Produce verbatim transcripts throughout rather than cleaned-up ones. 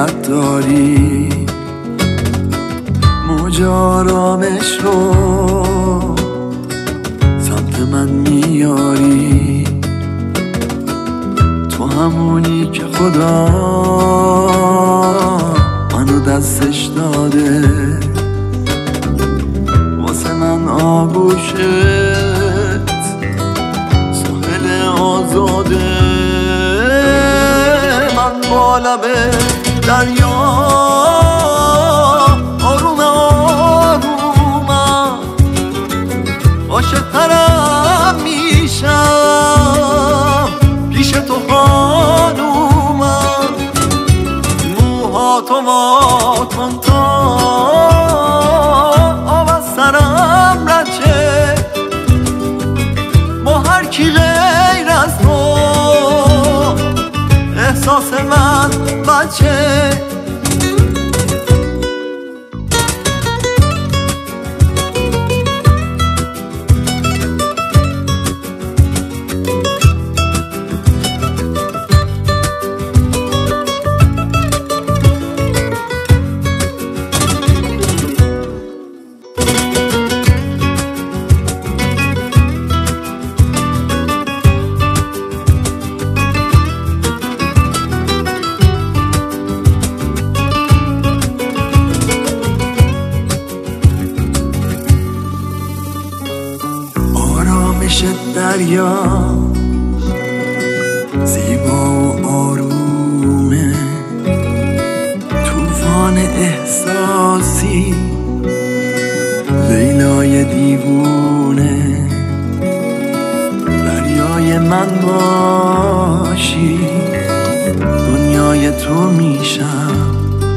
غیرت داری، موج آرامش رو سمت من میاری. تو همونی که خدا منو دستش داده، واسه من آغوشت ساحل آزاده. من با لب دریا آروم آرومم، عاشق‌ترم میشم پیش تو خانومم. موهاتو وا کن تا آب از سرم رد شه، با هر کی غیر از تو احساس من بچه. آرامش دریا زیبا و آرومه، طوفان احساسی لیلای دیوونه. دریای من باشی دنیای تو میشم،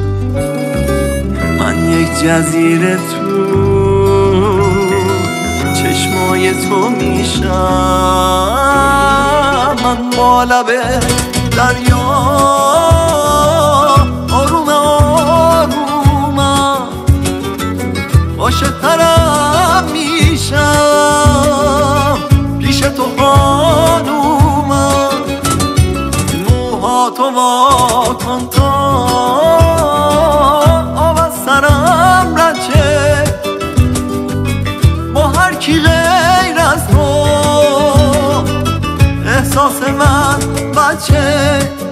من یک جزیره تو چشمای تو میشم. من با لب دریا آروم آرومم، عاشق‌ترم میشم پیش تو خانومم. موهاتو وا کن تا آب از سرم رد شه، با هر کی غیر از تو احساس من بچه.